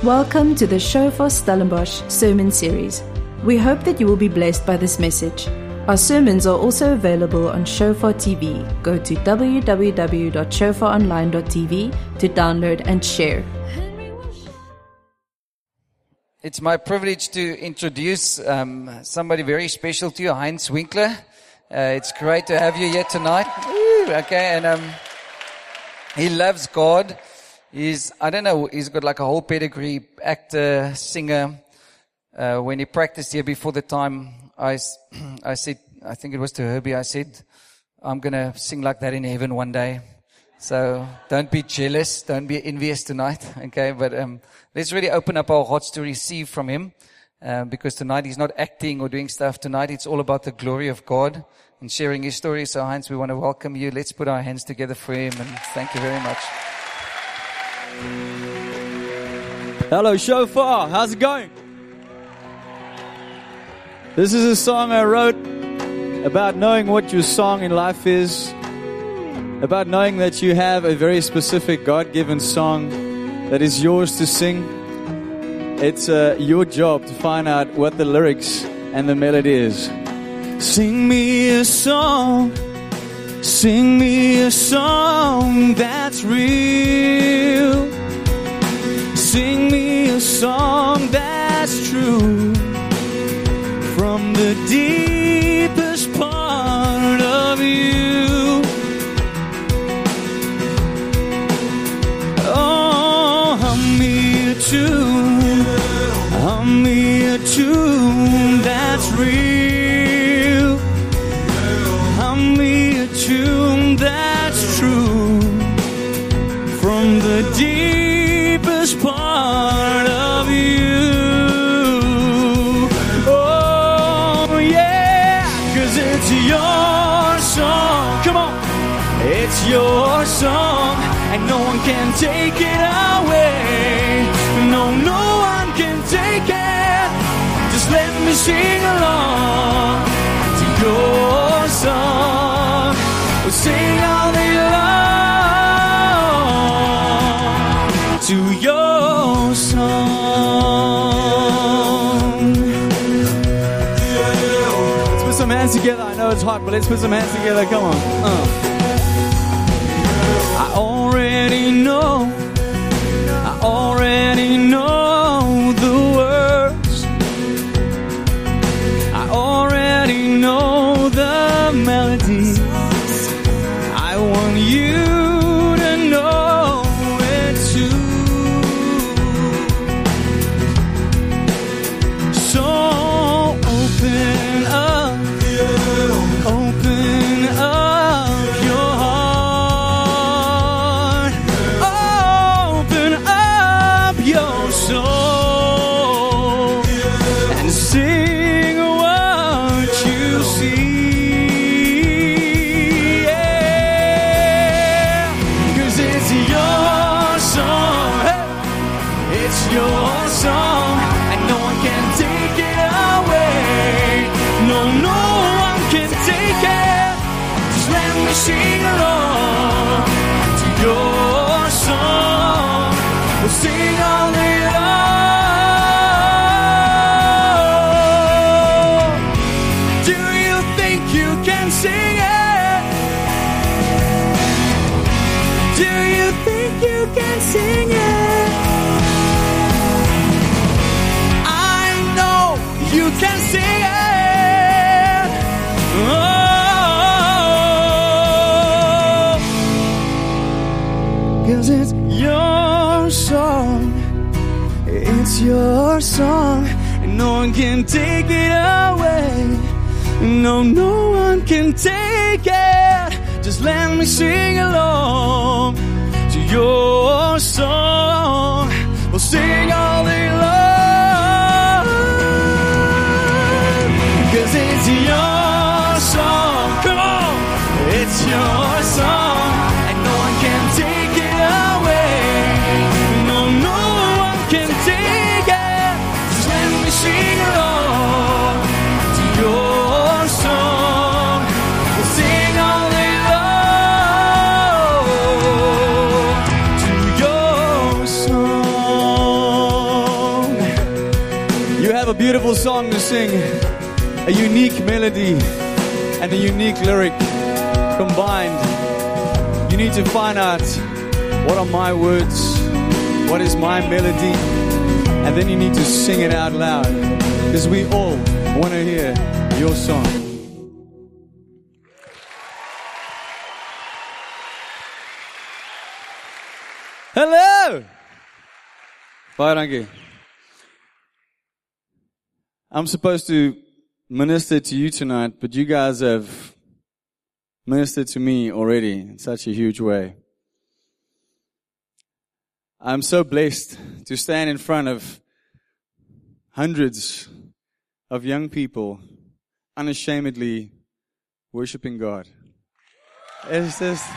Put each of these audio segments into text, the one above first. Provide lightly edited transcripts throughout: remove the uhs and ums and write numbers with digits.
Welcome to the Shofar Stellenbosch sermon series. We hope that you will be blessed by this message. Our sermons are also available on Shofar TV. Go to www.shofaronline.tv to download and share. It's my privilege to introduce somebody very special to you, Heinz Winkler. It's great to have you here tonight. Okay, and he loves God. He's got like a whole pedigree, actor, singer. When he practiced here before the time, I said, I think it was to Herbie, I said, I'm going to sing like that in heaven one day. So don't be jealous, don't be envious tonight, okay? But let's really open up our hearts to receive from him, because tonight he's not acting or doing stuff. Tonight it's all about the glory of God and sharing his story. So Heinz, we want to welcome you. Let's put our hands together for him, and thank you very much. Hello, Shofar. How's it going? This is a song I wrote about knowing what your song in life is, about knowing that you have a very specific God-given song that is yours to sing. It's your job to find out what the lyrics and the melody is. Sing me a song that's real. Sing me a song that's true, from the deepest part of you. Oh, hum me a tune that's real. Hum me a tune that's true, from the deepest part of you. Oh yeah, 'cause it's your song. Come on, it's your song, and no one can take it away. No one can take it. Just let me sing along to your song. We'll sing all day long to your song. Let's put some hands together. I know it's hot, but let's put some hands together. Come on. I already know the words. I already know the melody. I want you to know it too. So open up your heart. Open up your soul and sing what you see. Yeah, 'cause it's your song. Hey, it's your song, and no one can take it away. No one can take it. Just let me sing along to your song. We'll sing all day long. Do you think you can sing it? Do you think you can sing it? I know you can sing it. Oh, 'cause it's your song. It's your song, and no one can take it away. No one can take it. Just let me sing along to your song. We'll sing all day long, 'cause it's your song. Come on, it's your song, and no one can take it away. No one can take it. Just let me sing along to your song. We'll sing all day long to your song. have a beautiful song to sing, a unique melody and a unique lyric combined. You need to find out what are my words, what is my melody, and then you need to sing it out loud, because we all want to hear your song. Hello! Baie dankie. I'm supposed to minister to you tonight, but you guys have ministered to me already in such a huge way. I'm so blessed to stand in front of hundreds of young people unashamedly worshiping God. It's just...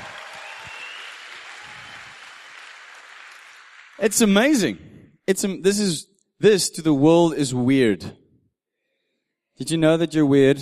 It's amazing. This to the world is weird. Did you know that you're weird?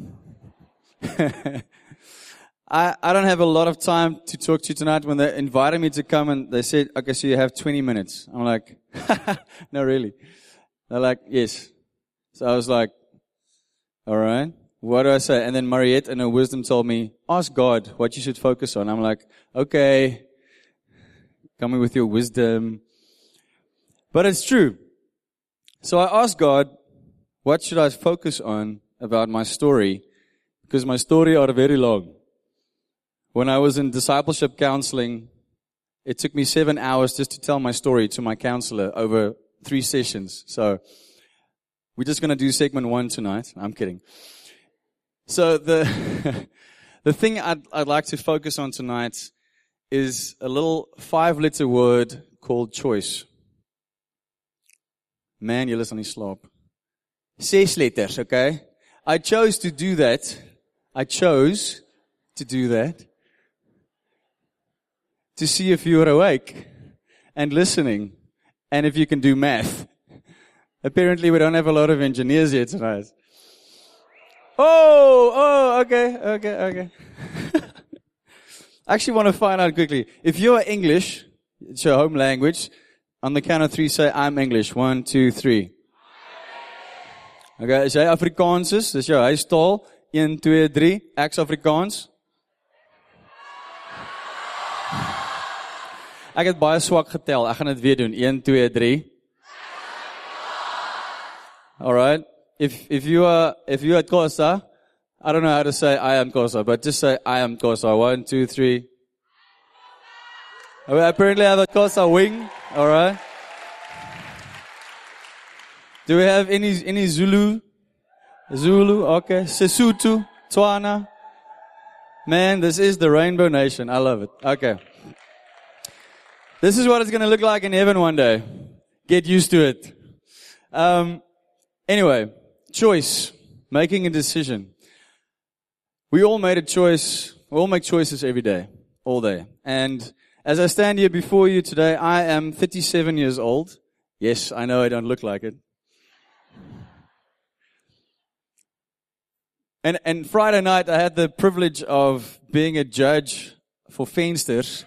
I don't have a lot of time to talk to you tonight. When they invited me to come and they said, okay, so you have 20 minutes. I'm like, no, really. They're like, yes. So I was like, all right, what do I say? And then Mariette in her wisdom told me, ask God what you should focus on. I'm like, okay, come with your wisdom. But it's true. So I asked God, what should I focus on about my story? Because my story are very long. When I was in discipleship counseling, it took me 7 hours just to tell my story to my counselor over 3 sessions. So we're just going to do segment 1 tonight. I'm kidding. So the thing I'd like to focus on tonight is a little 5-letter word called choice. Man, jy is aan die slaap. 6 letters, okay? I chose to do that to see if you are awake and listening and if you can do math. Apparently we don't have a lot of engineers here tonight. Oh, okay. I actually want to find out quickly. If you're English, it's your home language, on the count of 3 say, I'm English. 1, 2, 3. Okay, as jy Afrikaans is, dis jou huistaal. 1, 2, 3. Ek's Afrikaans. Ek het baie swak getel. Ek gaan dit weer doen. 1, 2, 3. All right. If you are at Xhosa, I don't know how to say I am Xhosa, but just say I am Xhosa. 1, 2, 3. We apparently have a Xhosa wing. All right. Do we have any Zulu? Zulu, okay. Sesotho, Tswana. Man, this is the Rainbow Nation. I love it. Okay. This is what it's going to look like in heaven one day. Get used to it. Anyway, choice. Making a decision. We all made a choice. We all make choices every day. All day. And as I stand here before you today, I am 37 years old. Yes, I know I don't look like it. And Friday night, I had the privilege of being a judge for Fensters.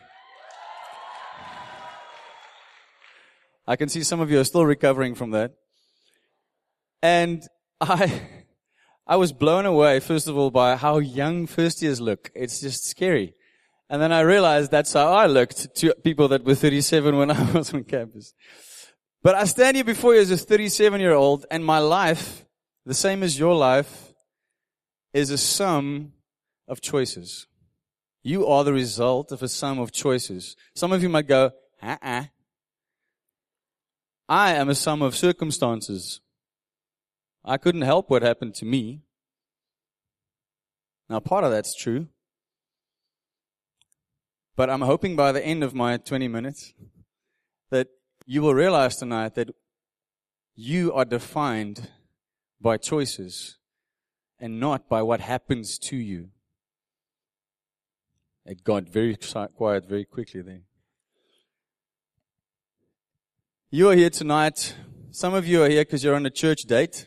I can see some of you are still recovering from that. And I was blown away, first of all, by how young first years look. It's just scary. And then I realized that's how I looked to people that were 37 when I was on campus. But I stand here before you as a 37-year-old, and my life, the same as your life, is a sum of choices. You are the result of a sum of choices. Some of you might go, I am a sum of circumstances. I couldn't help what happened to me. Now, part of that's true. But I'm hoping by the end of my 20 minutes that you will realize tonight that you are defined by choices and not by what happens to you. It got very quiet very quickly there. You are here tonight. Some of you are here because you're on a church date.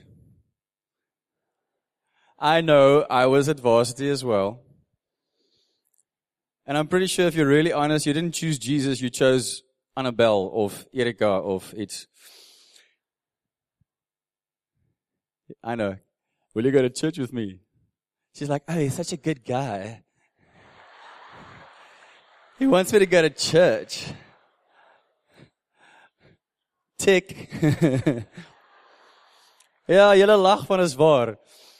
I know I was at varsity as well. And I'm pretty sure if you're really honest, you didn't choose Jesus, you chose Annabelle of Erika of iets. I know. Will you go to church with me? She's like, oh, he's such a good guy. He wants me to go to church. Tick. Ja, julle lag van is waar.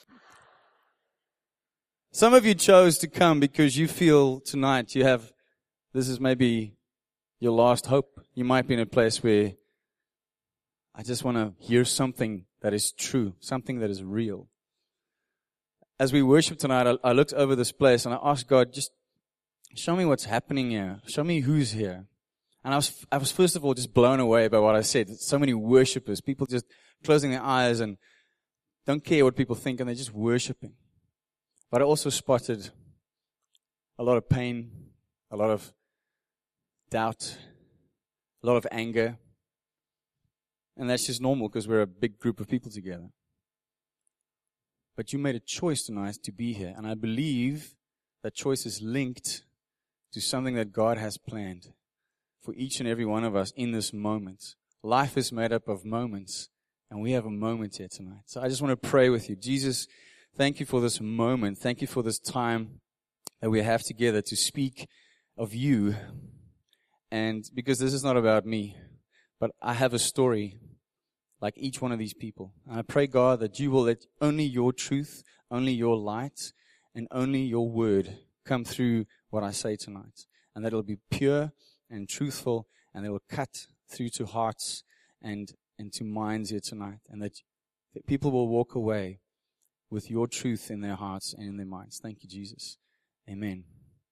Some of you chose to come because you feel tonight this is maybe your last hope. You might be in a place where I just want to hear something that is true, something that is real. As we worship tonight, I looked over this place and I asked God, just show me what's happening here. Show me who's here. And I was first of all just blown away by what I said. So many worshipers, people just closing their eyes and don't care what people think, and they're just worshiping. But I also spotted a lot of pain, a lot of doubt, a lot of anger. And that's just normal because we're a big group of people together. But you made a choice tonight to be here. And I believe that choice is linked to something that God has planned for each and every one of us in this moment. Life is made up of moments, and we have a moment here tonight. So I just want to pray with you. Jesus, thank you for this moment. Thank you for this time that we have together to speak of you. And because this is not about me, but I have a story like each one of these people. And I pray, God, that you will let only your truth, only your light, and only your word come through what I say tonight. And that it will be pure and truthful, and it will cut through to hearts and to minds here tonight. And that people will walk away with your truth in their hearts and in their minds. Thank you, Jesus. Amen.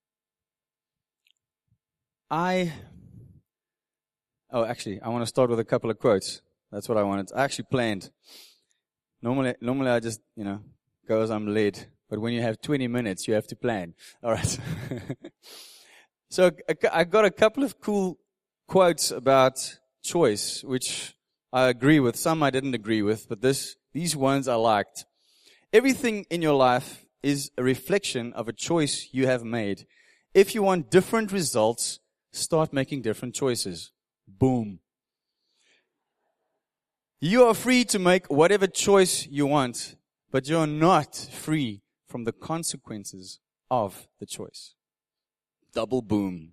I want to start with a couple of quotes. That's what I wanted. I actually planned. Normally I just, go as I'm led. But when you have 20 minutes, you have to plan. All right. So I got a couple of cool quotes about choice, which I agree with. Some I didn't agree with, but these ones I liked. Everything in your life is a reflection of a choice you have made. If you want different results, start making different choices. Boom. You are free to make whatever choice you want, but you're not free from the consequences of the choice. Double boom.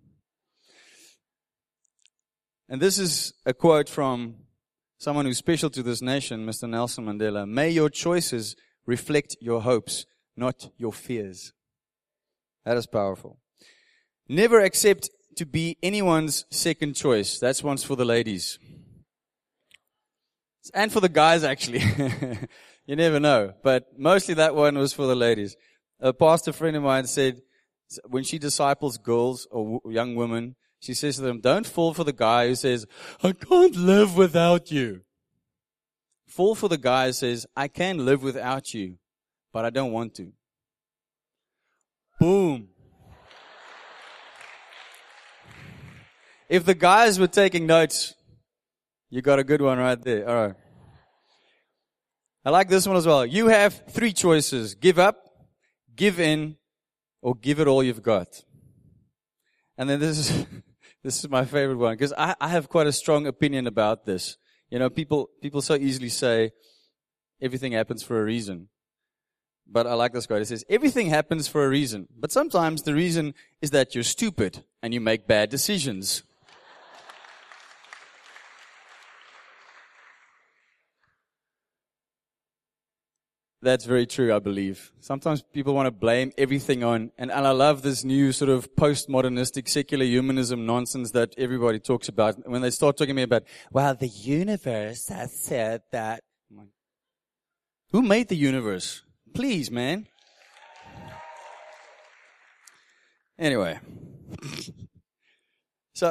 And this is a quote from someone who's special to this nation, Mr. Nelson Mandela. May your choices reflect your hopes, not your fears. That is powerful. Never accept to be anyone's second choice. That's one's for the ladies. And for the guys, actually. You never know. But mostly that one was for the ladies. A pastor friend of mine said, when she disciples girls or young women, she says to them, don't fall for the guy who says, I can't live without you. Fall for the guy who says, I can live without you, but I don't want to. Boom. If the guys were taking notes, you got a good one right there. All right. I like this one as well. You have 3 choices. Give up, give in, or give it all you've got. And then this is my favorite one, because I have quite a strong opinion about this. People so easily say everything happens for a reason. But I like this quote. It says, everything happens for a reason. But sometimes the reason is that you're stupid and you make bad decisions. That's very true, I believe. Sometimes people want to blame everything on, and I love this new sort of postmodernistic secular humanism nonsense that everybody talks about. When they start talking to me about, well, the universe has said that. Who made the universe? Please, man. Anyway. So,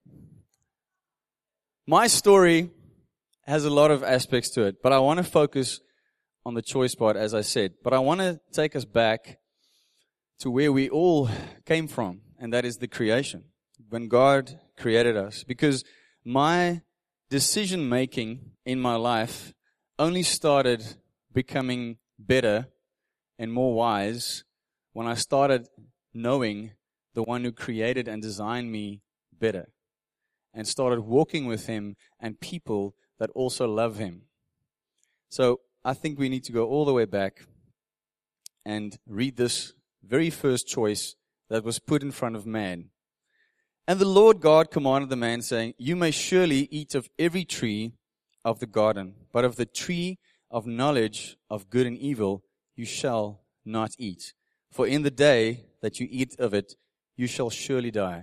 my story has a lot of aspects to it, but I want to focus on the choice part, as I said. But I want to take us back to where we all came from, and that is the creation, when God created us. Because my decision-making in my life only started becoming better and more wise when I started knowing the one who created and designed me better, and started walking with Him and people that also love Him. So I think we need to go all the way back and read this very first choice that was put in front of man. And the Lord God commanded the man, saying, you may surely eat of every tree of the garden, but of the tree of knowledge of good and evil you shall not eat. For in the day that you eat of it, you shall surely die.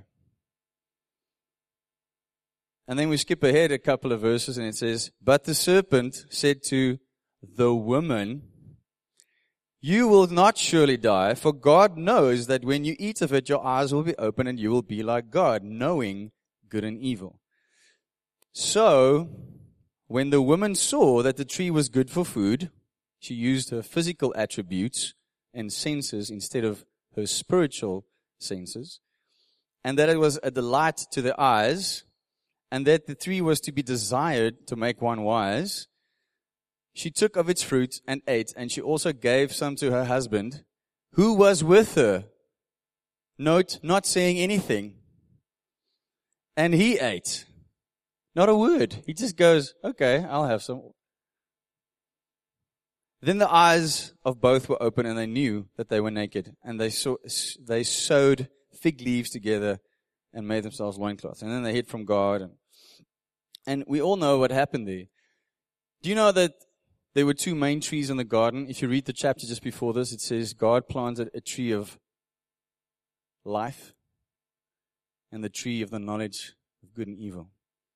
And then we skip ahead a couple of verses and it says, but the serpent said to the woman, you will not surely die, for God knows that when you eat of it, your eyes will be open and you will be like God, knowing good and evil. So, when the woman saw that the tree was good for food, she used her physical attributes and senses instead of her spiritual senses, and that it was a delight to the eyes, and that the tree was to be desired to make one wise, she took of its fruit and ate, and she also gave some to her husband, who was with her. Note, not saying anything. And he ate. Not a word. He just goes, okay, I'll have some. Then the eyes of both were open, and they knew that they were naked. And they sewed fig leaves together and made themselves loincloths. And then they hid from God. And we all know what happened there. Do you know that there were two main trees in the garden? If you read the chapter just before this, it says God planted a tree of life and the tree of the knowledge of good and evil.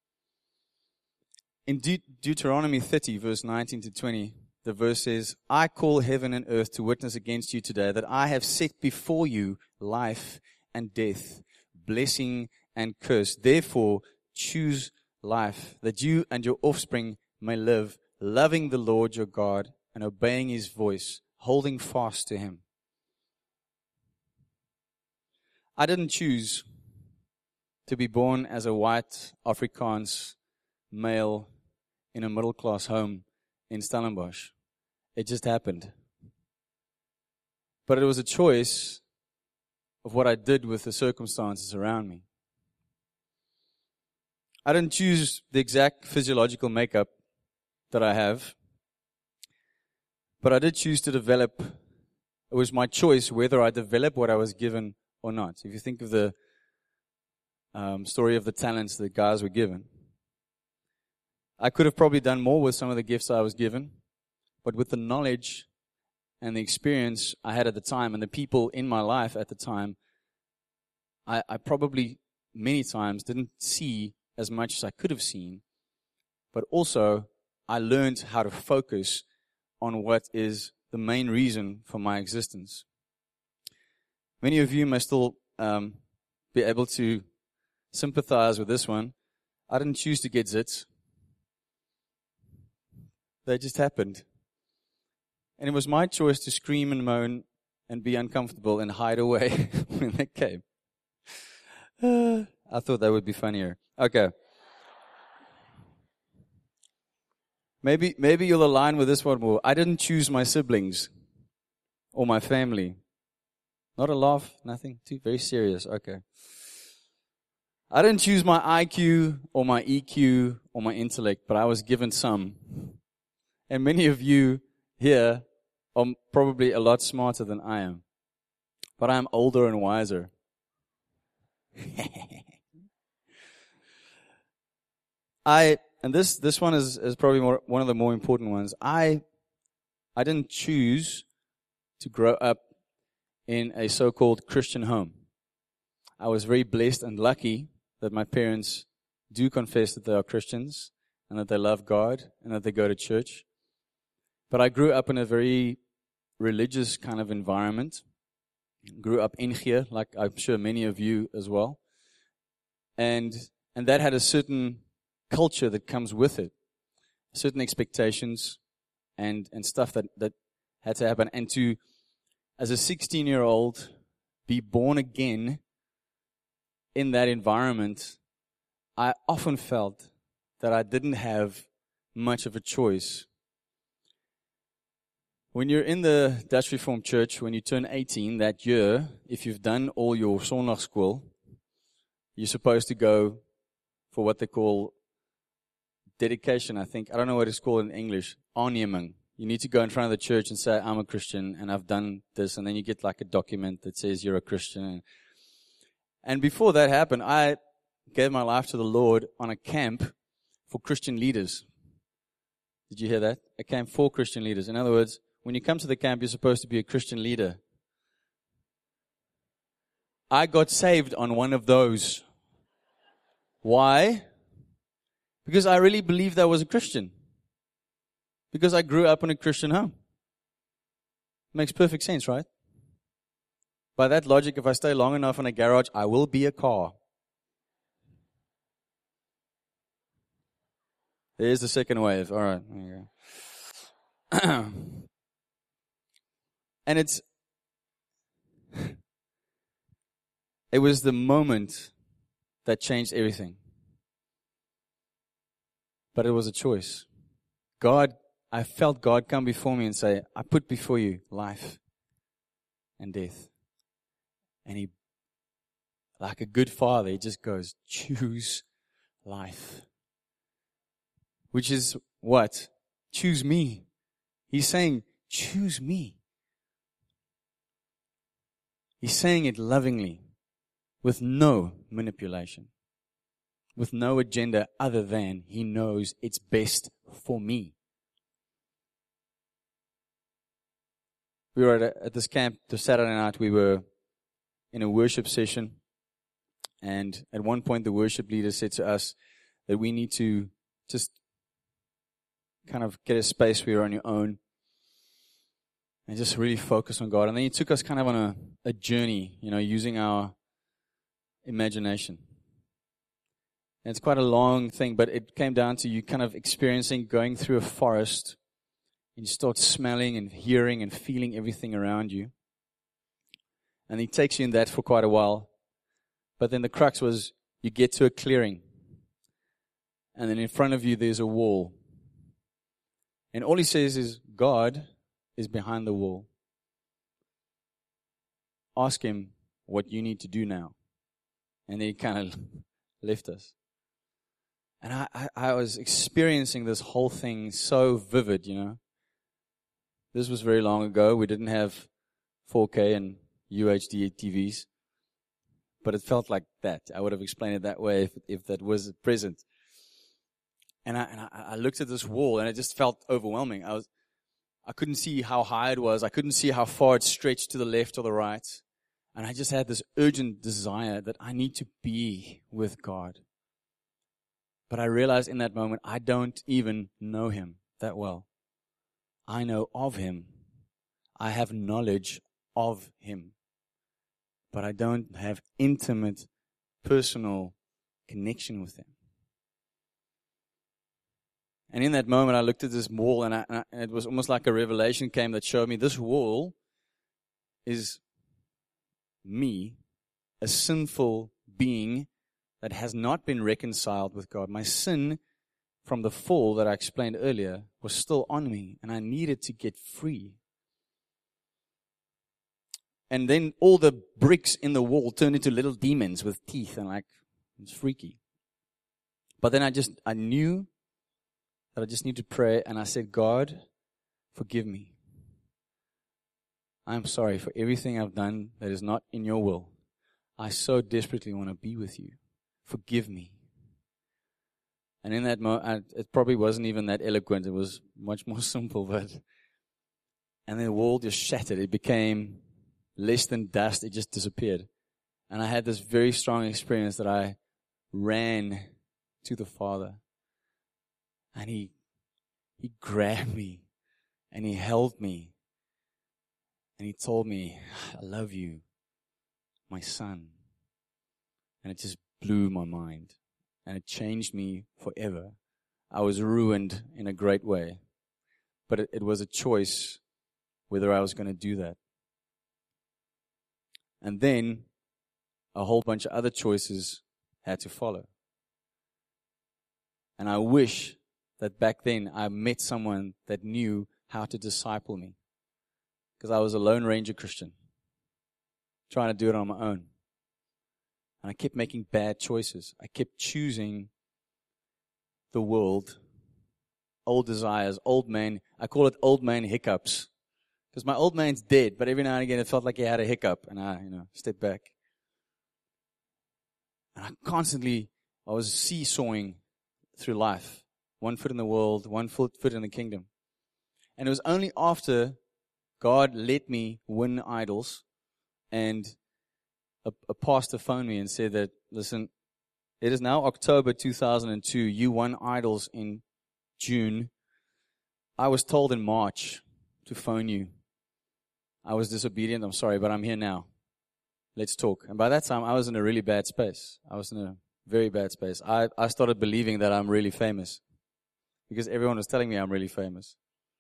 In Deuteronomy 30, verse 19 to 20, the verse says, I call heaven and earth to witness against you today that I have set before you life and death, blessing and curse. Therefore, choose life, that you and your offspring may live, loving the Lord your God and obeying His voice, holding fast to Him. I didn't choose to be born as a white Afrikaans male in a middle-class home in Stellenbosch. It just happened. But it was a choice of what I did with the circumstances around me. I didn't choose the exact physiological makeup that I have, but I did choose to develop. It was my choice whether I develop what I was given or not. If you think of the story of the talents that guys were given, I could have probably done more with some of the gifts I was given, but with the knowledge and the experience I had at the time and the people in my life at the time, I probably many times didn't see as much as I could have seen, but also I learned how to focus on what is the main reason for my existence. Many of you may still be able to sympathize with this one. I didn't choose to get zits. They just happened. And it was my choice to scream and moan and be uncomfortable and hide away when they came. I thought that would be funnier. Okay. Maybe you'll align with this one more. I didn't choose my siblings or my family. Not a laugh, nothing. Too very serious. Okay. I didn't choose my IQ or my EQ or my intellect, but I was given some. And many of you here are probably a lot smarter than I am. But I am older and wiser. And this one is probably one of the more important ones. I didn't choose to grow up in a so-called Christian home. I was very blessed and lucky that my parents do confess that they are Christians and that they love God and that they go to church. But I grew up in a very religious kind of environment. Grew up in here, like I'm sure many of you as well. And that had a certain culture that comes with it. Certain expectations and stuff that had to happen. And to, as a 16-year-old, be born again in that environment, I often felt that I didn't have much of a choice. When you're in the Dutch Reformed Church, when you turn 18 that year, if you've done all your Sondagskool, you're supposed to go for what they call dedication, I think. I don't know what it's called in English. Aanneming. you need to go in front of the church and say, I'm a Christian and I've done this. And then you get like a document that says you're a Christian. And before that happened, I gave my life to the Lord on a camp for Christian leaders. Did you hear that? A camp for Christian leaders. In other words, when you come to the camp, you're supposed to be a Christian leader. I got saved on one of those. Why? Because I really believed I was a Christian. Because I grew up in a Christian home. Makes perfect sense, right? By that logic, if I stay long enough in a garage, I will be a car. There's the second wave. All right. There you go. And it was the moment that changed everything. But it was a choice. I felt God come before me and say, I put before you life and death. And He, like a good father, He just goes, choose life. Which is what? Choose me. He's saying, choose me. He's saying it lovingly, with no manipulation, with no agenda other than He knows it's best for me. We were at this camp this Saturday night. We were in a worship session, and at one point the worship leader said to us that we need to just kind of get a space where you're on your own and just really focus on God. And then He took us kind of on a journey, using our imagination. And it's quite a long thing, but it came down to you kind of experiencing going through a forest, and you start smelling and hearing and feeling everything around you. And He takes you in that for quite a while. But then the crux was you get to a clearing, and then in front of you there's a wall. And all He says is, God is behind the wall. Ask Him what you need to do now. And then He kind of left us. And I was experiencing this whole thing so vivid, This was very long ago. We didn't have 4K and UHD TVs. But it felt like that. I would have explained it that way if that was present. And I looked at this wall, and it just felt overwhelming. I couldn't see how high it was. I couldn't see how far it stretched to the left or the right. And I just had this urgent desire that I need to be with God. But I realized in that moment, I don't even know Him that well. I know of Him. I have knowledge of Him. But I don't have intimate, personal connection with Him. And in that moment, I looked at this wall, and it was almost like a revelation came that showed me this wall is me, a sinful being that has not been reconciled with God. My sin from the fall that I explained earlier was still on me, and I needed to get free. And then all the bricks in the wall turned into little demons with teeth, and it's freaky. But then I knew that I just need to pray, and I said, God, forgive me. I'm sorry for everything I've done that is not in your will. I so desperately want to be with you. Forgive me. And in that moment, it probably wasn't even that eloquent. It was much more simple, and then the wall just shattered. It became less than dust. It just disappeared. And I had this very strong experience that I ran to the Father. And He grabbed me, and He held me, and He told me, I love you, my son. And it just blew my mind, and it changed me forever. I was ruined in a great way, but it was a choice whether I was going to do that. And then a whole bunch of other choices had to follow. And I wish that back then I met someone that knew how to disciple me. Because I was a Lone Ranger Christian, trying to do it on my own. And I kept making bad choices. I kept choosing the world old desires, old man. I call it old man hiccups. Because my old man's dead, but every now and again it felt like he had a hiccup, and I, stepped back. And I was seesawing through life. 1 foot in the world, 1 foot in the kingdom. And it was only after God let me win idols, and a pastor phoned me and said that, listen, it is now October 2002. You won idols in June. I was told in March to phone you. I was disobedient. I'm sorry, but I'm here now. Let's talk. And by that time, I was in a really bad space. I was in a very bad space. I started believing that I'm really famous because everyone was telling me I'm really famous.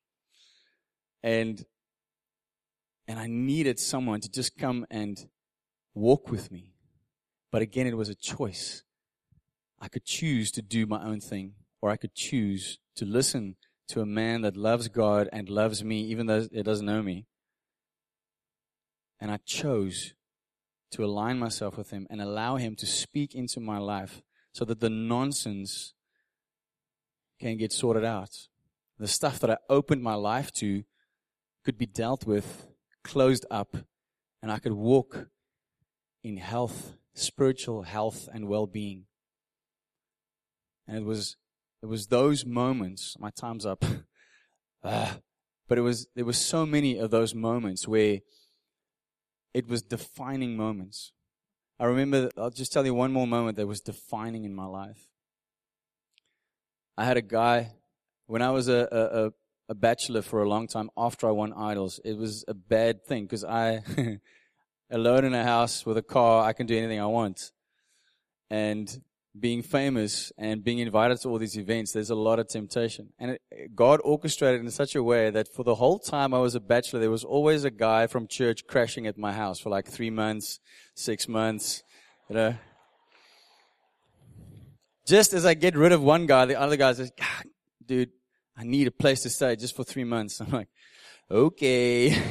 And I needed someone to just come and walk with me. But again, it was a choice. I could choose to do my own thing, or I could choose to listen to a man that loves God and loves me, even though it doesn't know me. And I chose to align myself with him and allow him to speak into my life so that the nonsense can get sorted out. The stuff that I opened my life to could be dealt with, closed up, and I could walk in health, spiritual health and well-being. And it was those moments, my time's up, but there was so many of those moments where it was defining moments. I remember, I'll just tell you one more moment that was defining in my life. I had a guy, when I was a bachelor for a long time after I won idols, it was a bad thing because I, alone in a house with a car, I can do anything I want. And being famous and being invited to all these events, there's a lot of temptation. And God orchestrated in such a way that for the whole time I was a bachelor, there was always a guy from church crashing at my house for like 3 months, 6 months, Just as I get rid of one guy, the other guy says, dude, I need a place to stay just for 3 months. I'm like, okay.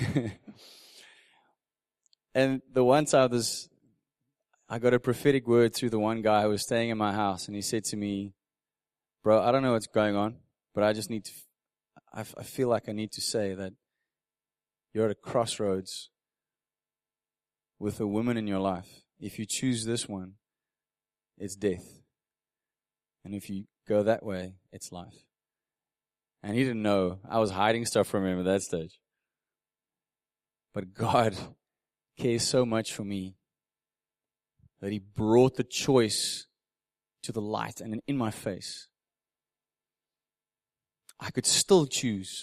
And the one time I got a prophetic word through the one guy who was staying in my house, and he said to me, bro, I don't know what's going on, but I just I feel like I need to say that you're at a crossroads with a woman in your life. If you choose this one, it's death. And if you go that way, it's life. And he didn't know. I was hiding stuff from him at that stage. But God cares so much for me that he brought the choice to the light and in my face. I could still choose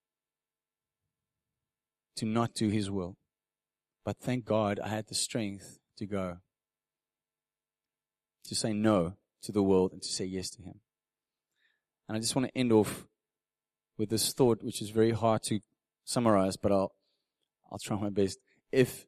to not do his will. But thank God I had the strength to go. To say no to the world and to say yes to him. And I just want to end off with this thought, which is very hard to summarize, but I'll try my best. If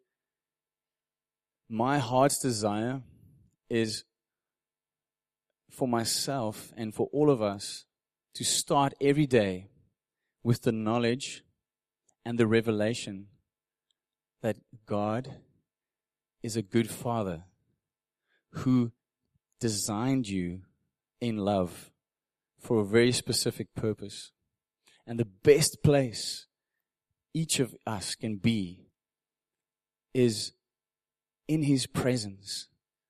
my heart's desire is for myself and for all of us to start every day with the knowledge and the revelation that God is a good Father who designed you in love for a very specific purpose. And the best place each of us can be is in his presence.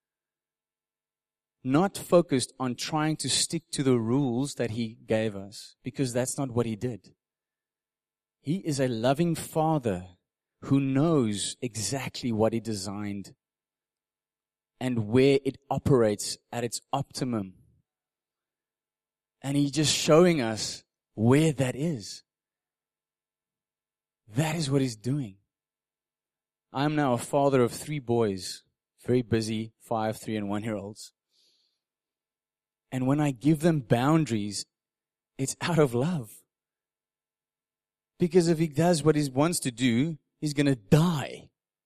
Not focused on trying to stick to the rules that he gave us, because that's not what he did. He is a loving Father who knows exactly what he designed and where it operates at its optimum. And he's just showing us where that is. That is what he's doing. I'm now a father of 3 boys, very busy, 5, 3, and 1-year-olds. And when I give them boundaries, it's out of love. Because if he does what he wants to do, he's going to die.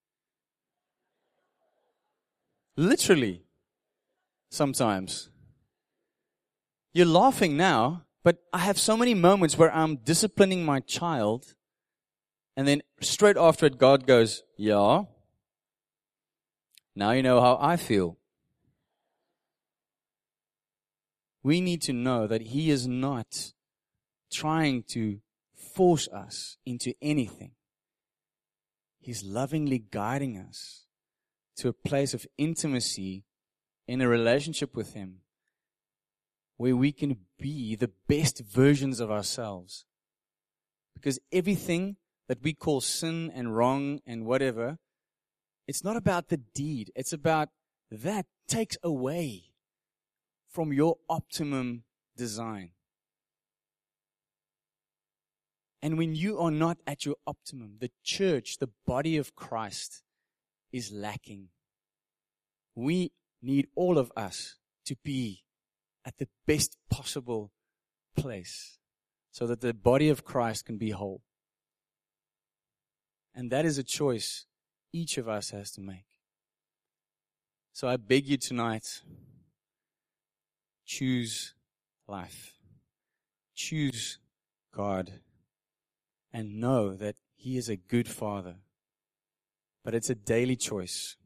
Literally. Sometimes. You're laughing now, but I have so many moments where I'm disciplining my child, and then straight after it, God goes, yeah, now you know how I feel. We need to know that he is not trying to force us into anything. He's lovingly guiding us to a place of intimacy in a relationship with Him, where we can be the best versions of ourselves. Because everything that we call sin and wrong and whatever, it's not about the deed. It's about that takes away from your optimum design. And when you are not at your optimum, the church, the body of Christ, is lacking. We need all of us to be at the best possible place so that the body of Christ can be whole. And that is a choice each of us has to make. So I beg you tonight, choose life. Choose God. And know that He is a good Father. But it's a daily choice.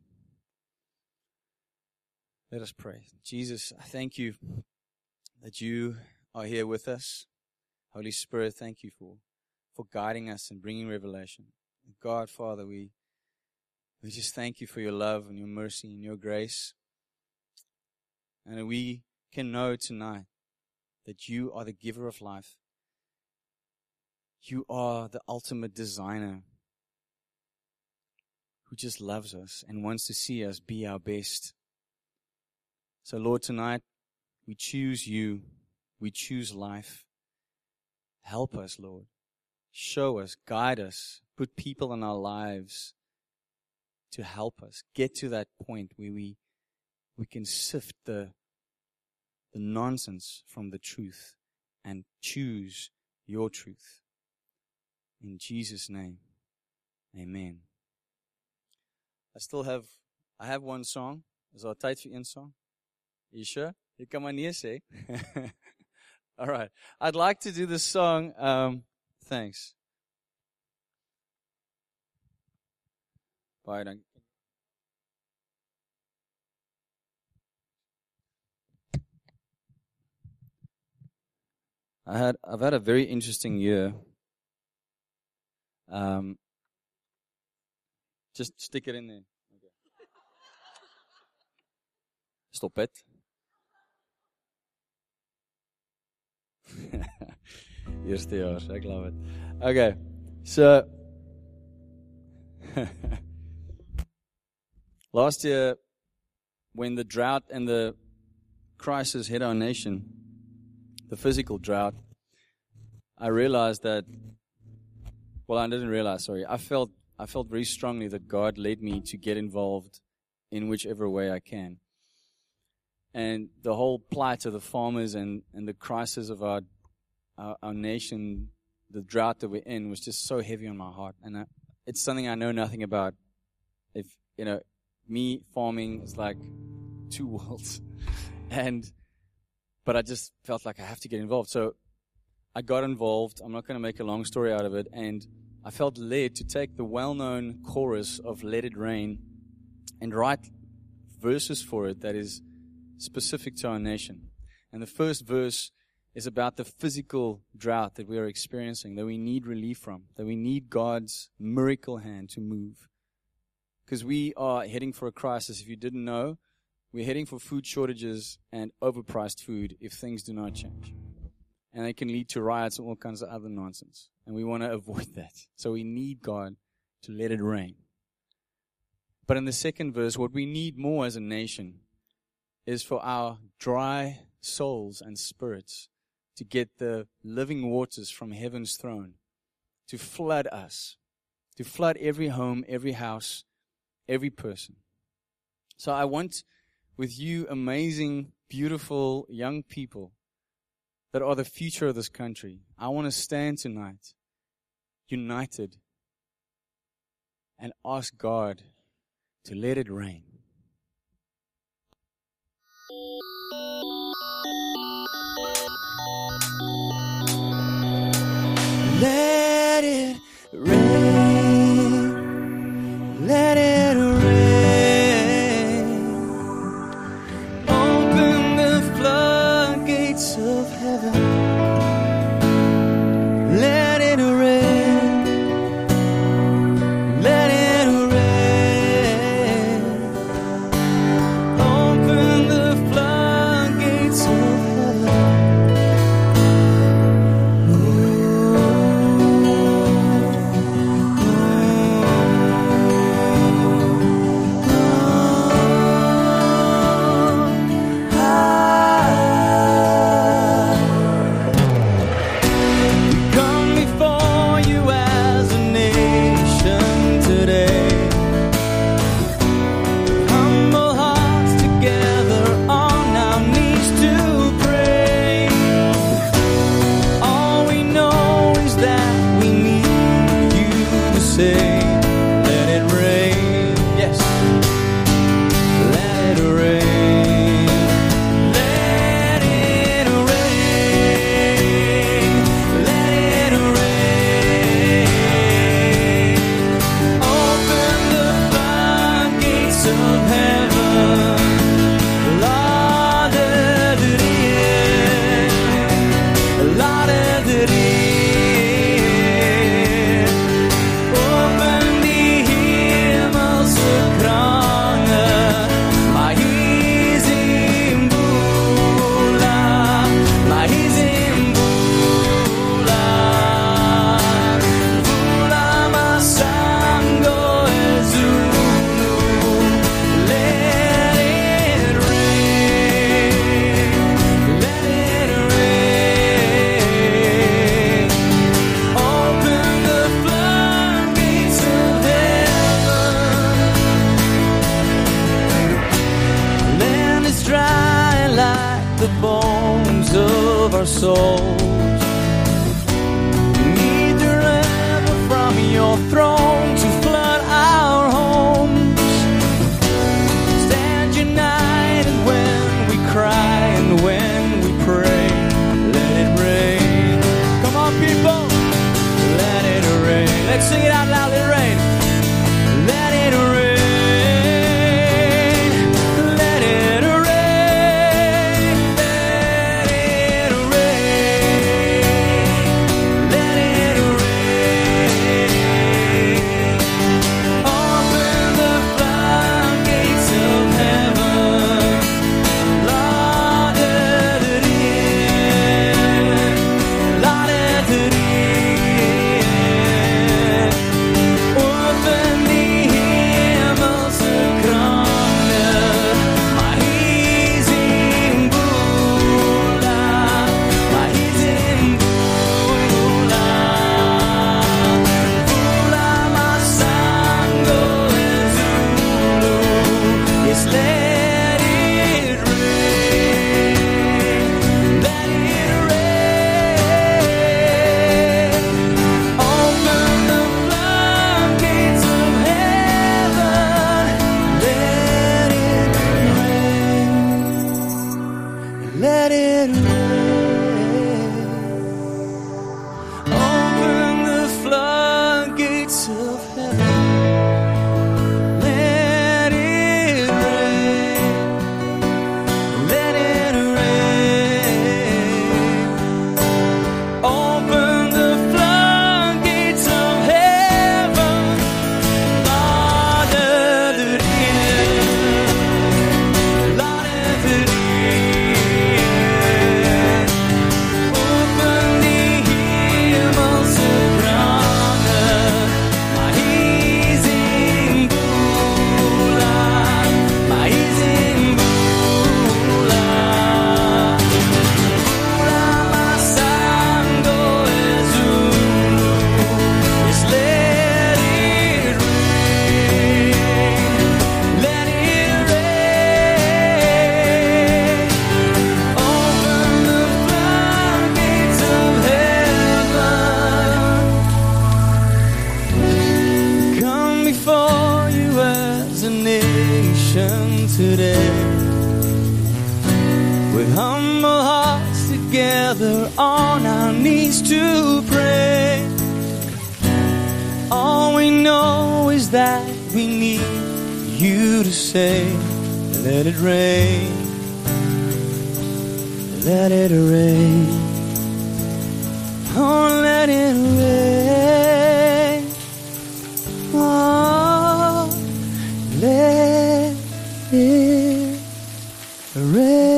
Let us pray. Jesus, I thank you that you are here with us. Holy Spirit, thank you for guiding us and bringing revelation. God, Father, we just thank you for your love and your mercy and your grace. And we can know tonight that you are the giver of life. You are the ultimate designer who just loves us and wants to see us be our best. So, Lord, tonight we choose you. We choose life. Help us, Lord. Show us, guide us, put people in our lives to help us get to that point where we can sift the nonsense from the truth and choose your truth. In Jesus' name, amen. I have one song. Is daar tyd vir een song? You sure? Jy kan maar nee sê. All right. I'd like to do this song. Thanks. Baie dankie. I've had a very interesting year. Just stick it in there. Okay. Stop it. Eerste jaar, ek love it. Okay, so last year, when the drought and the crisis hit our nation, the physical drought, I realized that, well, I didn't realize, sorry, I felt very strongly that God led me to get involved in whichever way I can. And the whole plight of the farmers and the crisis of our nation, the drought that we're in, was just so heavy on my heart. And it's something I know nothing about. If, me farming is like two worlds. But I just felt like I have to get involved. So I got involved. I'm not going to make a long story out of it. And I felt led to take the well-known chorus of Let It Rain and write verses for it that is specific to our nation. And the first verse is about the physical drought that we are experiencing, that we need relief from, that we need God's miracle hand to move. Because we are heading for a crisis. If you didn't know, we're heading for food shortages and overpriced food if things do not change. And they can lead to riots and all kinds of other nonsense. And we want to avoid that. So we need God to let it rain. But in the second verse, what we need more as a nation is for our dry souls and spirits to get the living waters from heaven's throne to flood us, to flood every home, every house, every person. So I want, with you amazing, beautiful young people that are the future of this country, I want to stand tonight united and ask God to let it rain. Let it rain, let it rain, open the floodgates of heaven, Our souls need the river from your throne to flood our homes. Stand united when we cry and when we pray. Let it rain. Come on, people. Let it rain. Let's sing it out loud. Let it rain. Let it rain. On our knees to pray. All we know is that we need you to say, let it rain, let it rain, oh let it rain, oh let it rain.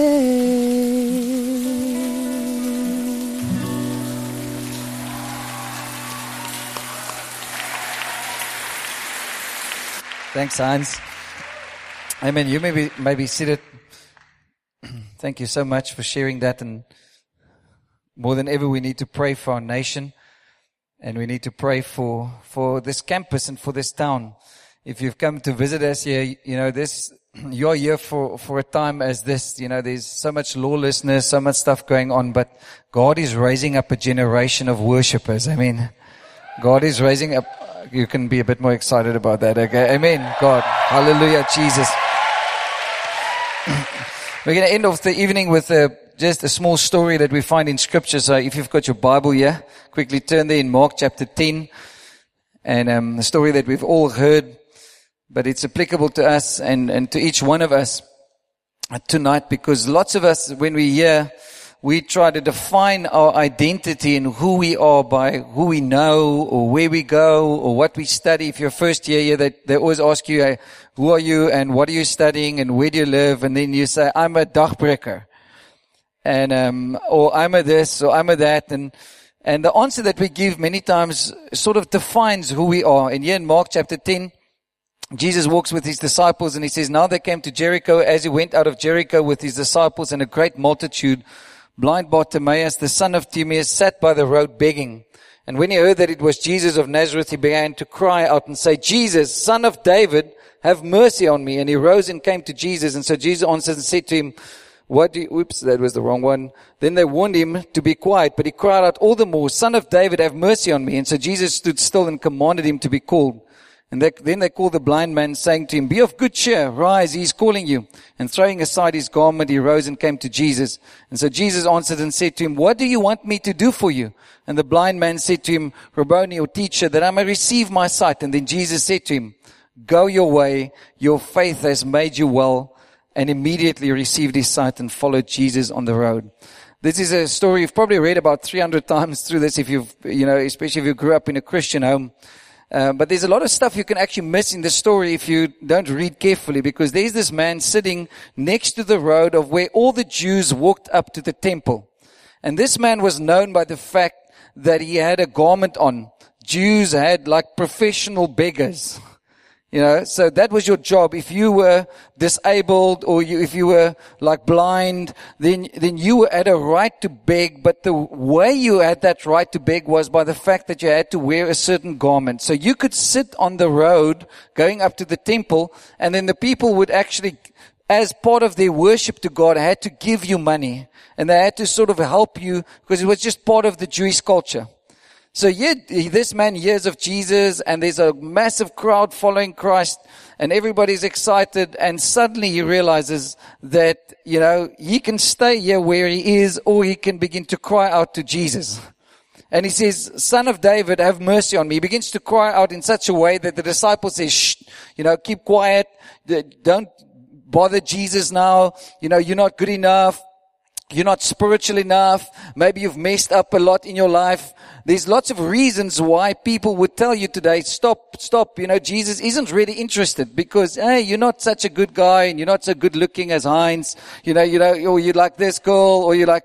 Thanks, Hans. Amen. You may be seated. Thank you so much for sharing that. And more than ever, we need to pray for our nation. And we need to pray for this campus and for this town. If you've come to visit us here, you're here for a time as this. There's so much lawlessness, so much stuff going on. But God is raising up a generation of worshipers. I mean, God is raising up. You can be a bit more excited about that, okay? Amen. God. Hallelujah, Jesus. We're going to end off the evening with just a small story that we find in Scripture. So if you've got your Bible here, quickly turn there in Mark chapter 10. And a story that we've all heard, but it's applicable to us and to each one of us tonight, because lots of us, when we hear we try to define our identity and who we are by who we know or where we go or what we study. If you're first year here, they always ask you, hey, who are you and what are you studying and where do you live? And then you say, I'm a dagbreker. And, or I'm a this or I'm a that. And the answer that we give many times sort of defines who we are. And here in Mark chapter 10, Jesus walks with his disciples and he says, now they came to Jericho. As he went out of Jericho with his disciples and a great multitude, blind Bartimaeus, the son of Timaeus, sat by the road begging. And when he heard that it was Jesus of Nazareth, he began to cry out and say, Jesus, son of David, have mercy on me. And he rose and came to Jesus. And so Jesus answered and said to him, oops, that was the wrong one. Then they warned him to be quiet, but he cried out all the more, Son of David, have mercy on me. And so Jesus stood still and commanded him to be called. And then they called the blind man, saying to him, be of good cheer, rise, he is calling you. And throwing aside his garment, he rose and came to Jesus. And so Jesus answered and said to him, what do you want me to do for you? And the blind man said to him, Rabboni, or teacher, that I may receive my sight. And then Jesus said to him, go your way, your faith has made you well. And immediately received his sight and followed Jesus on the road. This is a story you've probably read about 300 times through this if you've, especially if you grew up in a Christian home. But there's a lot of stuff you can actually miss in the story if you don't read carefully, because there's this man sitting next to the road of where all the Jews walked up to the temple. And this man was known by the fact that he had a garment on. Jews had like professional beggars. So that was your job. If you were disabled or if you were like blind, then you had a right to beg. But the way you had that right to beg was by the fact that you had to wear a certain garment. So you could sit on the road going up to the temple, and then the people would actually, as part of their worship to God, had to give you money. And they had to sort of help you because it was just part of the Jewish culture. So this man hears of Jesus and there's a massive crowd following Christ and everybody's excited, and suddenly he realizes that, he can stay here where he is or he can begin to cry out to Jesus. And he says, Son of David, have mercy on me. He begins to cry out in such a way that the disciples say, shh, keep quiet. Don't bother Jesus now. You're not good enough. You're not spiritual enough. Maybe you've messed up a lot in your life. There's lots of reasons why people would tell you today, stop. Jesus isn't really interested because, hey, you're not such a good guy and you're not so good looking as Heinz. Or you like this girl, or you like,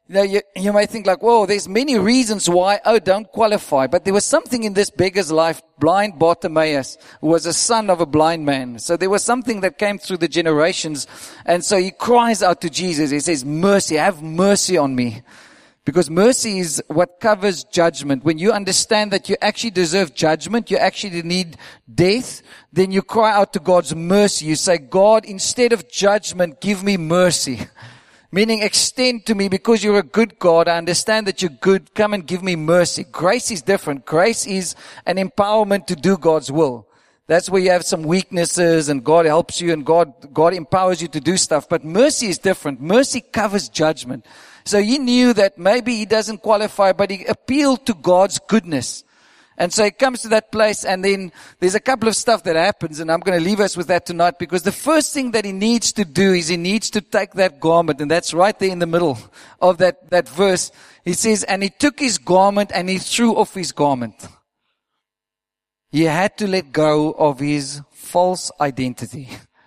you may think like, whoa, there's many reasons why, don't qualify. But there was something in this beggar's life, blind Bartimaeus, who was a son of a blind man. So there was something that came through the generations. And so he cries out to Jesus. He says, mercy, have mercy on me. Because mercy is what covers judgment. When you understand that you actually deserve judgment, you actually need death, then you cry out to God's mercy. You say, God, instead of judgment, give me mercy. Meaning extend to me, because you're a good God. I understand that you're good. Come and give me mercy. Grace is different. Grace is an empowerment to do God's will. That's where you have some weaknesses and God helps you and God empowers you to do stuff. But mercy is different. Mercy covers judgment. So he knew that maybe he doesn't qualify, but he appealed to God's goodness. And so he comes to that place, and then there's a couple of stuff that happens, and I'm going to leave us with that tonight, because the first thing that he needs to do is he needs to take that garment, and that's right there in the middle of that verse. He says, and he took his garment and he threw off his garment. He had to let go of his false identity.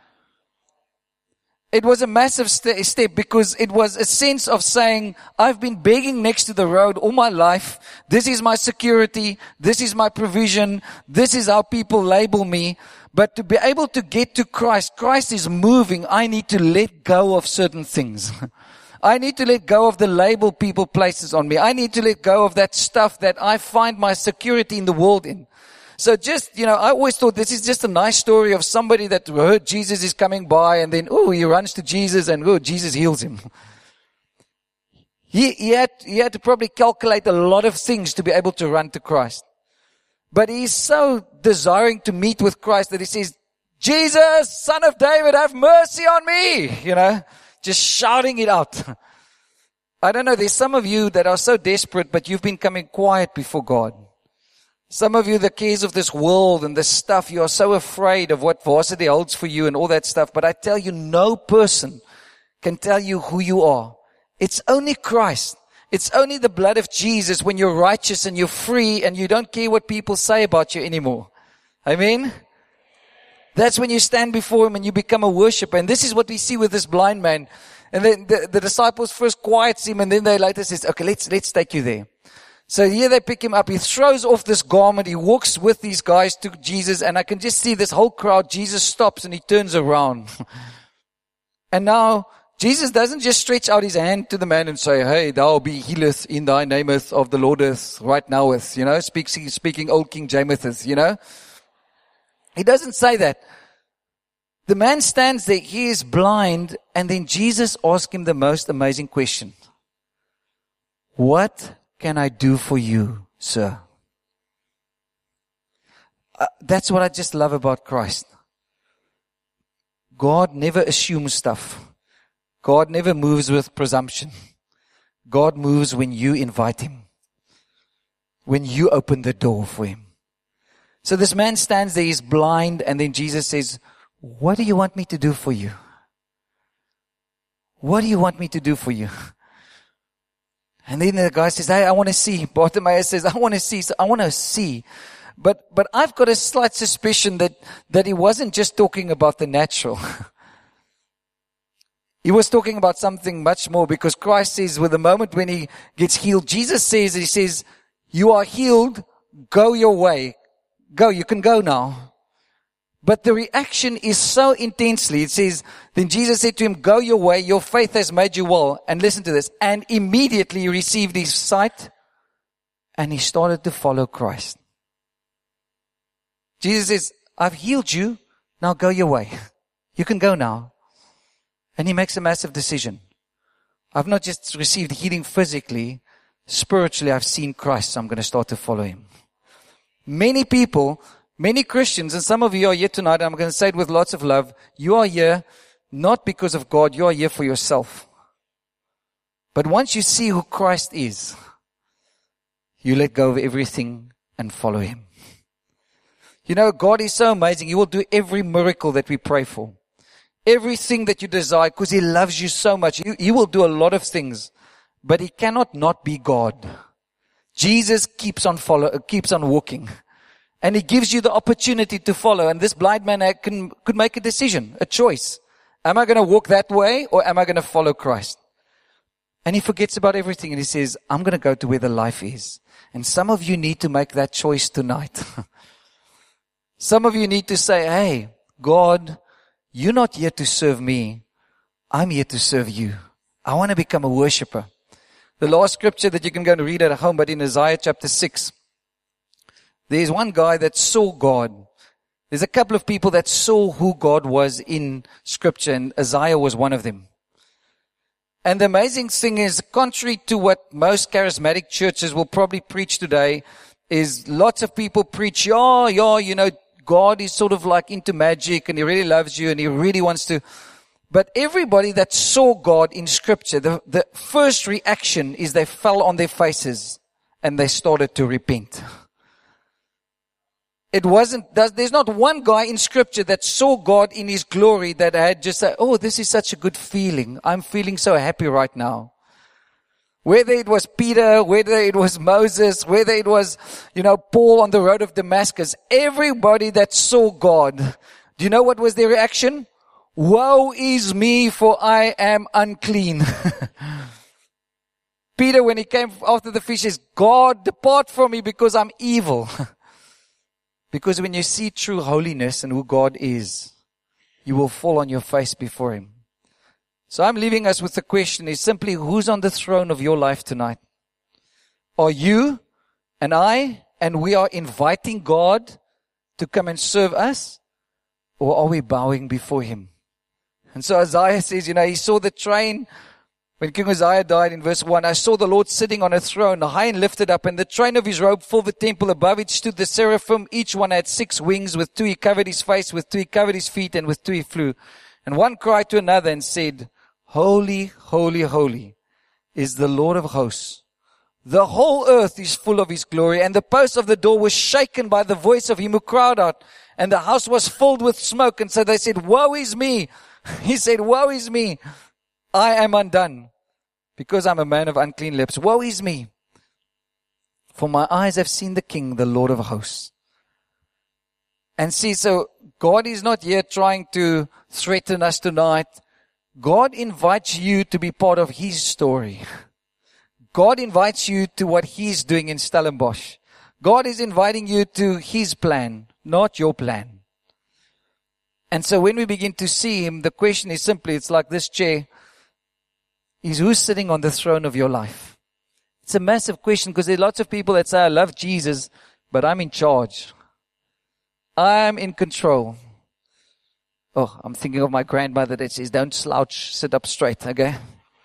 It was a massive step, because it was a sense of saying, I've been begging next to the road all my life. This is my security. This is my provision. This is how people label me. But to be able to get to Christ, Christ is moving. I need to let go of certain things. I need to let go of the label people places on me. I need to let go of that stuff that I find my security in the world in. So just, I always thought this is just a nice story of somebody that heard Jesus is coming by, and then, he runs to Jesus, and Jesus heals him. He had to probably calculate a lot of things to be able to run to Christ. But he's so desiring to meet with Christ that he says, Jesus, Son of David, have mercy on me, just shouting it out. I don't know, there's some of you that are so desperate, but you've been coming quiet before God. Some of you, the cares of this world and this stuff, you are so afraid of what varsity holds for you and all that stuff. But I tell you, no person can tell you who you are It's only Christ. It's only the blood of Jesus when you're righteous and you're free and you don't care what people say about you anymore. Amen? That's when you stand before Him and you become a worshiper. And this is what we see with this blind man. And then the disciples first quiets him, and then they later says, okay, let's take you there. So here they pick him up. He throws off this garment. He walks with these guys to Jesus, and I can just see this whole crowd. Jesus stops and He turns around. And now Jesus doesn't just stretch out His hand to the man and say, hey, thou be healeth in thy nameth of the Lordeth right noweth, speaking old King Jameseth, He doesn't say that. The man stands there, he is blind, and then Jesus asks him the most amazing question. What can I do for you, sir? That's what I just love about Christ. God never assumes stuff. God never moves with presumption. God moves when you invite Him. When you open the door for Him. So this man stands there, he's blind, and then Jesus says, what do you want me to do for you? What do you want me to do for you? And then the guy says, hey, I want to see. Bartimaeus says, I want to see. So I want to see. But I've got a slight suspicion that he wasn't just talking about the natural. He was talking about something much more, because Christ says with the moment when he gets healed, Jesus says, He says, you are healed, go your way. Go, you can go now. But the reaction is so intensely. It says, then Jesus said to him, go your way, your faith has made you well. And listen to this. And immediately he received his sight and he started to follow Christ. Jesus says, I've healed you, now go your way. You can go now. And he makes a massive decision. I've not just received healing physically, spiritually I've seen Christ, so I'm going to start to follow Him. Many people, many Christians, and some of you are here tonight, and I'm going to say it with lots of love, you are here not because of God, you are here for yourself. But once you see who Christ is, you let go of everything and follow Him. God is so amazing. He will do every miracle that we pray for. Everything that you desire, because He loves you so much. He will do a lot of things, but He cannot not be God. Jesus keeps on walking. And He gives you the opportunity to follow. And this blind man could make a decision, a choice. Am I going to walk that way, or am I going to follow Christ? And he forgets about everything and he says, I'm going to go to where the life is. And some of you need to make that choice tonight. Some of you need to say, hey, God, you're not here to serve me. I'm here to serve you. I want to become a worshiper. The last scripture that you can go and read at home, but in Isaiah chapter 6, there's one guy that saw God. There's a couple of people that saw who God was in scripture, and Isaiah was one of them. And the amazing thing is, contrary to what most charismatic churches will probably preach today, is lots of people preach, God is sort of like into magic and He really loves you and He really wants to. But everybody that saw God in scripture, the first reaction is they fell on their faces and they started to repent. There's not one guy in scripture that saw God in His glory that had just said, oh, this is such a good feeling. I'm feeling so happy right now. Whether it was Peter, whether it was Moses, whether it was, Paul on the road of Damascus, everybody that saw God, do you know what was their reaction? Woe is me, for I am unclean. Peter, when he came after the fish, says, God, depart from me because I'm evil. Because when you see true holiness and who God is, you will fall on your face before Him. So I'm leaving us with the question is simply, who's on the throne of your life tonight? Are you and I, and we are inviting God to come and serve us? Or are we bowing before Him? And so Isaiah says, he saw the train. When King Uzziah died in verse 1, I saw the Lord sitting on a throne, high and lifted up, and the train of His robe filled the temple. Above it stood the seraphim. Each one had 6 wings. With 2 He covered His face, with 2 He covered His feet, and with 2 He flew. And one cried to another and said, Holy, holy, holy is the Lord of hosts. The whole earth is full of His glory. And the post of the door was shaken by the voice of Him who cried out, and the house was filled with smoke. And so they said, Woe is me. He said, Woe is me. I am undone, because I'm a man of unclean lips. Woe is me! For my eyes have seen the King, the Lord of hosts. And see, so God is not here trying to threaten us tonight. God invites you to be part of His story. God invites you to what He's doing in Stellenbosch. God is inviting you to His plan, not your plan. And so when we begin to see Him, the question is simply, it's like this chair, is who's sitting on the throne of your life? It's a massive question because there are lots of people that say, I love Jesus, but I'm in charge. I'm in control. Oh, I'm thinking of my grandmother that says, don't slouch, sit up straight, okay?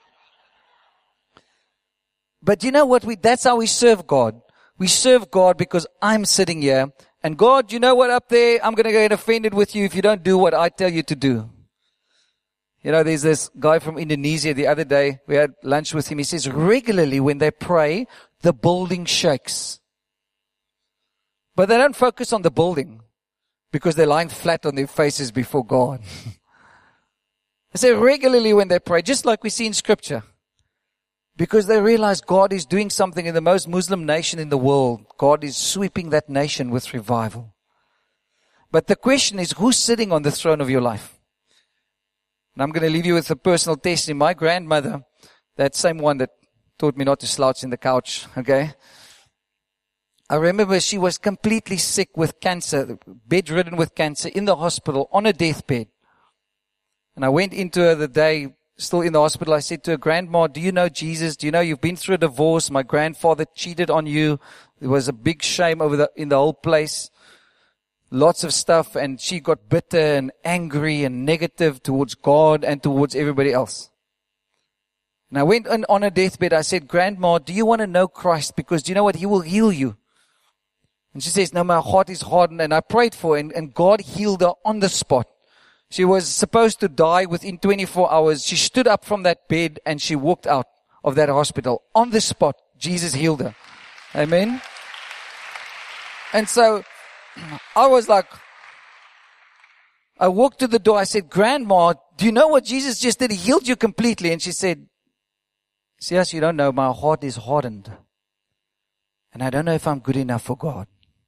But you know what? That's how we serve God. We serve God because I'm sitting here. And God, you know what, up there, I'm going to get offended with you if you don't do what I tell you to do. You know, there's this guy from Indonesia the other day. We had lunch with him. He says, regularly when they pray, the building shakes. But they don't focus on the building because they're lying flat on their faces before God. They say regularly when they pray, just like we see in Scripture. Because they realize God is doing something in the most Muslim nation in the world. God is sweeping that nation with revival. But the question is, who's sitting on the throne of your life? And I'm going to leave you with a personal testimony. My grandmother, that same one that taught me not to slouch in the couch, okay? I remember she was completely sick with cancer, bedridden with cancer, in the hospital, on a deathbed. And I went into her the day, still in the hospital. I said to her, Grandma, do you know Jesus? Do you know you've been through a divorce? My grandfather cheated on you. There was a big shame in the whole place. Lots of stuff. And she got bitter and angry and negative towards God and towards everybody else. And I went on her deathbed. I said, Grandma, do you want to know Christ? Because do you know what? He will heal you. And she says, no, my heart is hardened. And I prayed for her, and God healed her on the spot. She was supposed to die within 24 hours. She stood up from that bed and she walked out of that hospital. On the spot, Jesus healed her. Amen. And so I was like, I walked to the door. I said, Grandma, do you know what Jesus just did? He healed you completely. And she said, yes, you don't know. My heart is hardened. And I don't know if I'm good enough for God.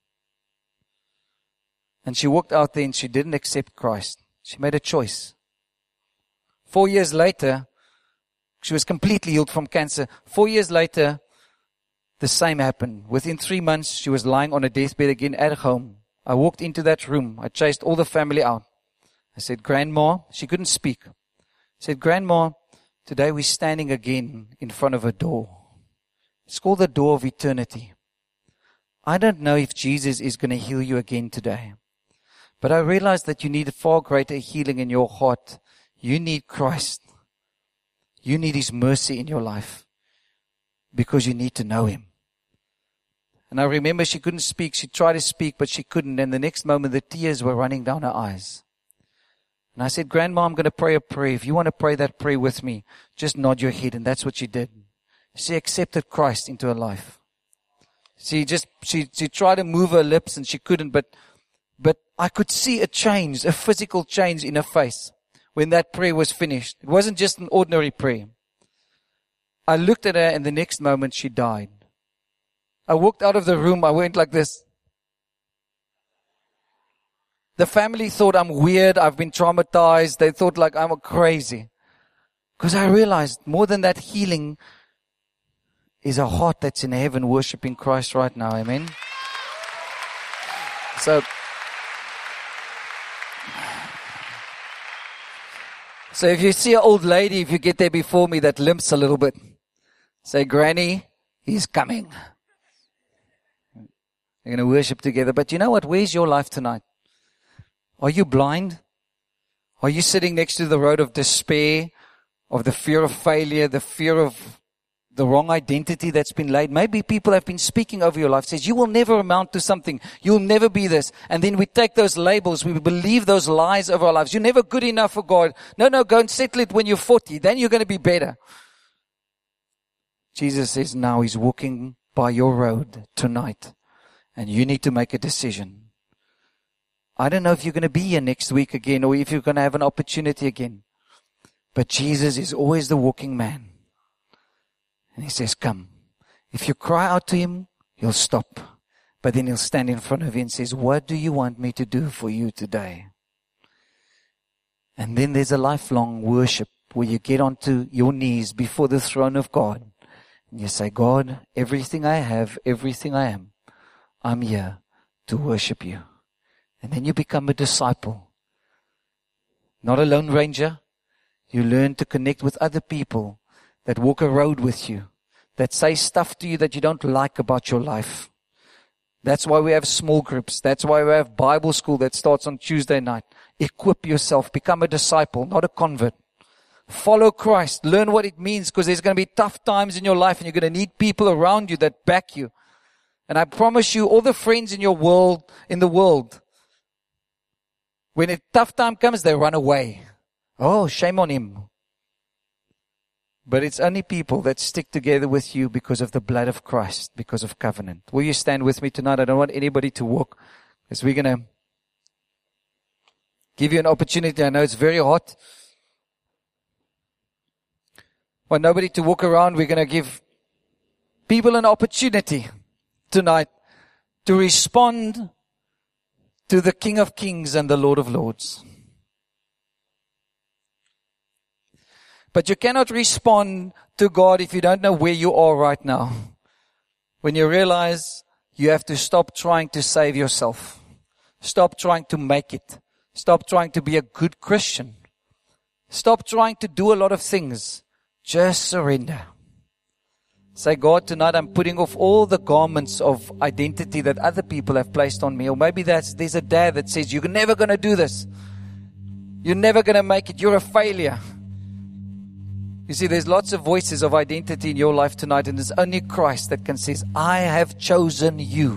And she walked out there and she didn't accept Christ. She made a choice. 4 years later, she was completely healed from cancer. 4 years later, the same happened. Within 3 months, she was lying on a deathbed again at home. I walked into that room. I chased all the family out. I said, Grandma, she couldn't speak. I said, Grandma, today we're standing again in front of a door. It's called the door of eternity. I don't know if Jesus is going to heal you again today. But I realize that you need a far greater healing in your heart. You need Christ. You need His mercy in your life. Because you need to know Him. And I remember she couldn't speak. She tried to speak, but she couldn't. And the next moment, the tears were running down her eyes. And I said, Grandma, I'm going to pray a prayer. If you want to pray that prayer with me, just nod your head. And that's what she did. She accepted Christ into her life. She tried to move her lips and she couldn't, but I could see a change, a physical change in her face when that prayer was finished. It wasn't just an ordinary prayer. I looked at her and the next moment she died. I walked out of the room. I went like this. The family thought I'm weird. I've been traumatized. They thought like I'm crazy. Because I realized more than that healing is a heart that's in heaven worshiping Christ right now. Amen. So if you see an old lady, if you get there before me that limps a little bit, say, Granny, He's coming. We're going to worship together. But you know what? Where's your life tonight? Are you blind? Are you sitting next to the road of despair, of the fear of failure, the fear of the wrong identity that's been laid? Maybe people have been speaking over your life, says you will never amount to something. You'll never be this. And then we take those labels. We believe those lies over our lives. You're never good enough for God. No, go and settle it when you're 40. Then you're going to be better. Jesus says now He's walking by your road tonight. And you need to make a decision. I don't know if you're going to be here next week again or if you're going to have an opportunity again. But Jesus is always the walking man. And he says, come. If you cry out to him, he'll stop. But then he'll stand in front of you and says, what do you want me to do for you today? And then there's a lifelong worship where you get onto your knees before the throne of God. And you say, God, everything I have, everything I am, I'm here to worship you. And then you become a disciple. Not a lone ranger. You learn to connect with other people that walk a road with you, that say stuff to you that you don't like about your life. That's why we have small groups. That's why we have Bible school that starts on Tuesday night. Equip yourself. Become a disciple, not a convert. Follow Christ. Learn what it means, because there's going to be tough times in your life and you're going to need people around you that back you. And I promise you, all the friends in the world, when a tough time comes, they run away. Oh, shame on him. But it's only people that stick together with you because of the blood of Christ, because of covenant. Will you stand with me tonight? I don't want anybody to walk, because we're going to give you an opportunity. I know it's very hot. I want nobody to walk around. We're going to give people an opportunity tonight to respond to the King of Kings and the Lord of Lords. But you cannot respond to God if you don't know where you are right now. When you realize you have to stop trying to save yourself. Stop trying to make it. Stop trying to be a good Christian. Stop trying to do a lot of things. Just surrender. Say, God, tonight I'm putting off all the garments of identity that other people have placed on me. Or maybe there's a dad that says, you're never going to do this. You're never going to make it. You're a failure. You see, there's lots of voices of identity in your life tonight, and it's only Christ that can say, I have chosen you.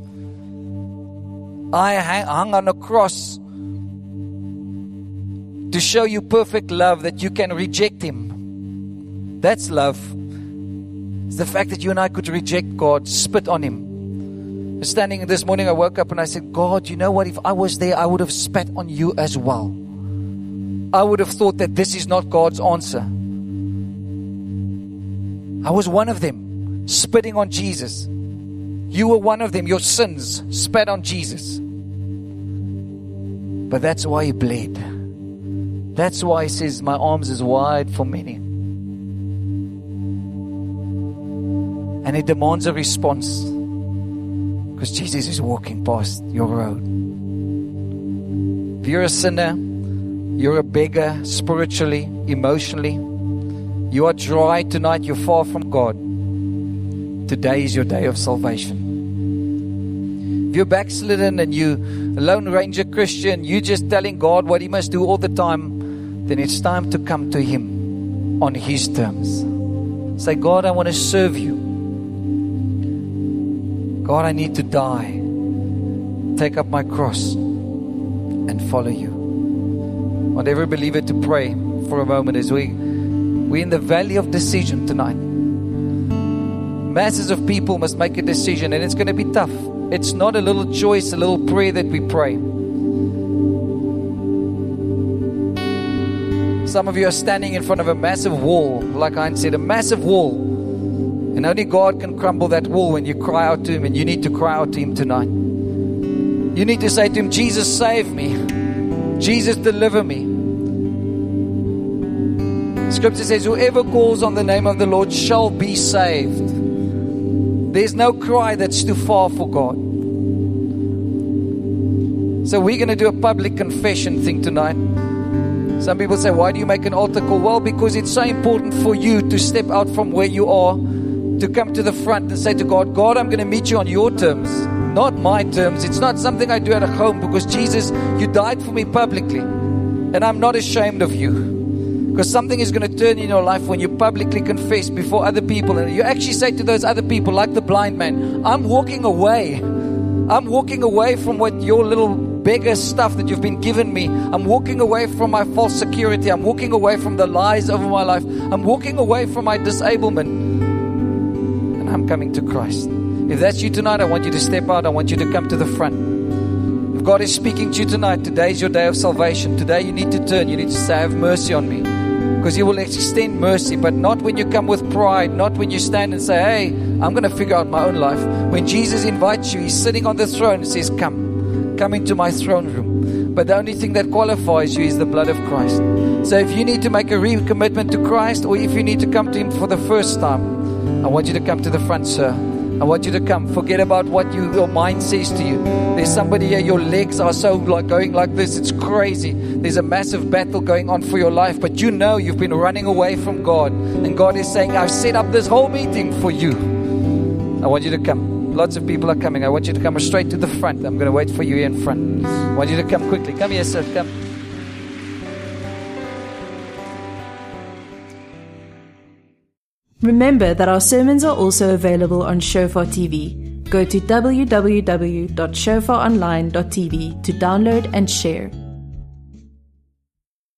I hung on a cross to show you perfect love, that you can reject him. That's love. It's the fact that you and I could reject God, spit on him. Standing this morning, I woke up and I said, God, you know what? If I was there, I would have spat on you as well. I would have thought that this is not God's answer. I was one of them, spitting on Jesus. You were one of them. Your sins spat on Jesus. But that's why he bled. That's why he says, my arms is wide for many. And it demands a response, because Jesus is walking past your road. If you're a sinner, you're a beggar spiritually, emotionally, you are dry tonight, you're far from God, today is your day of salvation. If you're backslidden and you're a Lone Ranger Christian, you're just telling God what he must do all the time, then it's time to come to him on his terms. Say, God, I want to serve you. God, I need to die, take up my cross and follow you. I want every believer to pray for a moment as we're in the valley of decision tonight. Masses of people must make a decision, and it's going to be tough. It's not a little choice, a little prayer that we pray. Some of you are standing in front of a massive wall, like Heinz said, a massive wall. And only God can crumble that wall when you cry out to him, and you need to cry out to him tonight. You need to say to him, Jesus, save me. Jesus, deliver me. Scripture says, whoever calls on the name of the Lord shall be saved. There's no cry that's too far for God. So we're going to do a public confession thing tonight. Some people say, why do you make an altar call? Well, because it's so important for you to step out from where you are, to come to the front and say to God, God, I'm going to meet you on your terms, not my terms. It's not something I do at home, because Jesus, you died for me publicly, and I'm not ashamed of you. Because something is going to turn in your life when you publicly confess before other people, and you actually say to those other people, like the blind man, I'm walking away. I'm walking away from what your little beggar stuff that you've been given me. I'm walking away from my false security. I'm walking away from the lies over my life. I'm walking away from my disablement. And I'm coming to Christ. If that's you tonight, I want you to step out. I want you to come to the front. If God is speaking to you tonight, today is your day of salvation. Today you need to turn. You need to say, have mercy on me. Because He will extend mercy, but not when you come with pride, not when you stand and say, hey, I'm going to figure out my own life. When Jesus invites you, He's sitting on the throne and says, come into my throne room. But the only thing that qualifies you is the blood of Christ. So if you need to make a recommitment to Christ, or if you need to come to Him for the first time, I want you to come to the front, sir. I want you to come. Forget about what your mind says to you. There's somebody here, your legs are so like going like this. It's crazy. There's a massive battle going on for your life, but you know you've been running away from God. And God is saying, I've set up this whole meeting for you. I want you to come. Lots of people are coming. I want you to come straight to the front. I'm going to wait for you here in front. I want you to come quickly. Come here, sir. Come. Remember that our sermons are also available on Shofar TV. Go to www.shofaronline.tv to download and share.